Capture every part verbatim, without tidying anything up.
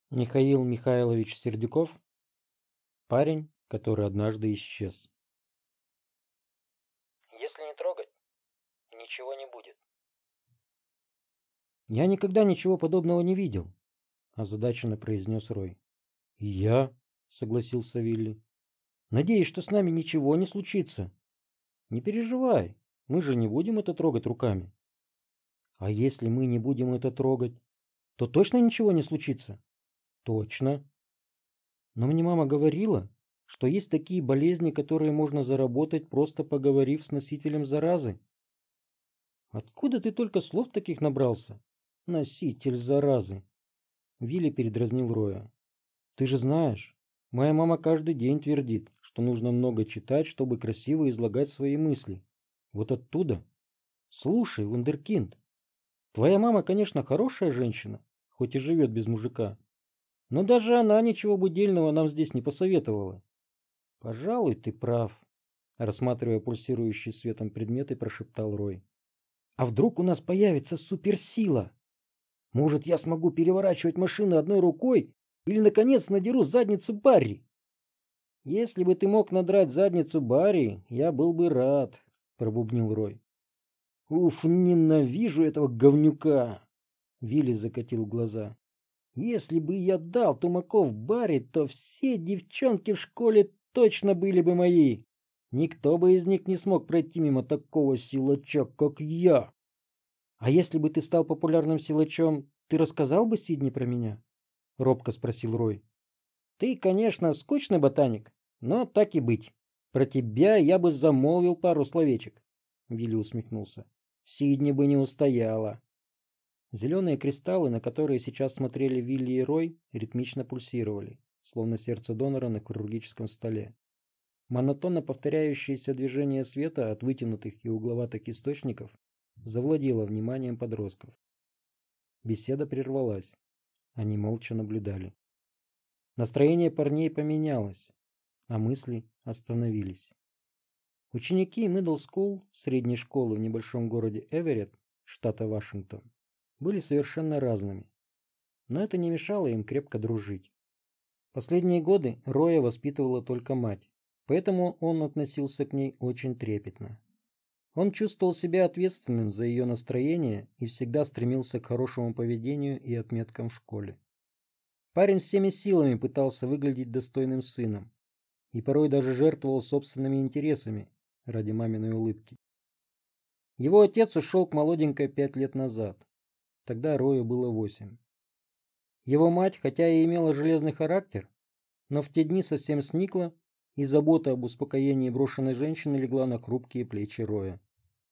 Михаил Михайлович Сердюков, парень, который однажды исчез. Если не трогать, ничего не будет. Я никогда ничего подобного не видел, озадаченно произнес Рой. И я, согласился Вилли. Надеюсь, что с нами ничего не случится. Не переживай, мы же не будем это трогать руками. А если мы не будем это трогать, то точно ничего не случится? Точно. Но мне мама говорила, что есть такие болезни, которые можно заработать, просто поговорив с носителем заразы. Откуда ты только слов таких набрался? Носитель заразы. Вилли передразнил Роя. Ты же знаешь, моя мама каждый день твердит, что нужно много читать, чтобы красиво излагать свои мысли. Вот оттуда. Слушай, вундеркинд, твоя мама, конечно, хорошая женщина, хоть и живет без мужика. Но даже она ничего будильного нам здесь не посоветовала. Пожалуй, ты прав, рассматривая пульсирующий светом предметы, прошептал Рой. А вдруг у нас появится суперсила? Может, я смогу переворачивать машины одной рукой или, наконец, надеру задницу Барри? Если бы ты мог надрать задницу Барри, я был бы рад, пробубнил Рой. Уф, ненавижу этого говнюка. Вилли закатил глаза. Если бы я дал тумаков Барри, то все девчонки в школе точно были бы мои. Никто бы из них не смог пройти мимо такого силача, как я. А если бы ты стал популярным силачом, ты рассказал бы Сидни про меня? Робко спросил Рой. Ты, конечно, скучный ботаник, но так и быть. Про тебя я бы замолвил пару словечек. Вилли усмехнулся. Сидни бы не устояла. Зеленые кристаллы, на которые сейчас смотрели Вилли и Рой, ритмично пульсировали, словно сердце донора на хирургическом столе. Монотонно повторяющееся движение света от вытянутых и угловатых источников завладело вниманием подростков. Беседа прервалась. Они молча наблюдали. Настроение парней поменялось, а мысли остановились. Ученики Middle School, средней школы в небольшом городе Эверетт, штата Вашингтон, были совершенно разными. Но это не мешало им крепко дружить. Последние годы Роя воспитывала только мать, поэтому он относился к ней очень трепетно. Он чувствовал себя ответственным за ее настроение и всегда стремился к хорошему поведению и отметкам в школе. Парень всеми силами пытался выглядеть достойным сыном и порой даже жертвовал собственными интересами ради маминой улыбки. Его отец ушел к молоденькой пять лет назад. Тогда Рою было восемь. Его мать, хотя и имела железный характер, но в те дни совсем сникла, и забота об успокоении брошенной женщины легла на хрупкие плечи Роя.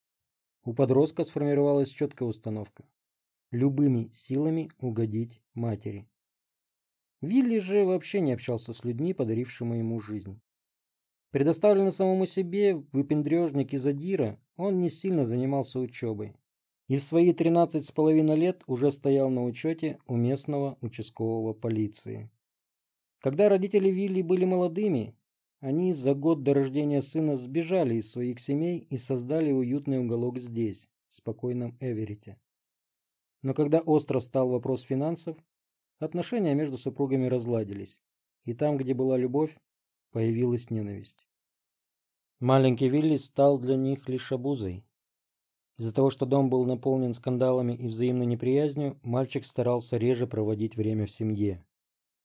У подростка сформировалась четкая установка: любыми силами угодить матери. Вилли же вообще не общался с людьми, подарившими ему жизнь. Предоставленный самому себе, выпендрежник и задира, он не сильно занимался учебой. И в свои тринадцать с половиной лет уже стоял на учете у местного участкового полиции. Когда родители Вилли были молодыми, они за год до рождения сына сбежали из своих семей и создали уютный уголок здесь, в спокойном Эверетте. Но когда остро стал вопрос финансов, отношения между супругами разладились, и там, где была любовь, появилась ненависть. Маленький Вилли стал для них лишь обузой. Из-за того, что дом был наполнен скандалами и взаимной неприязнью, мальчик старался реже проводить время в семье.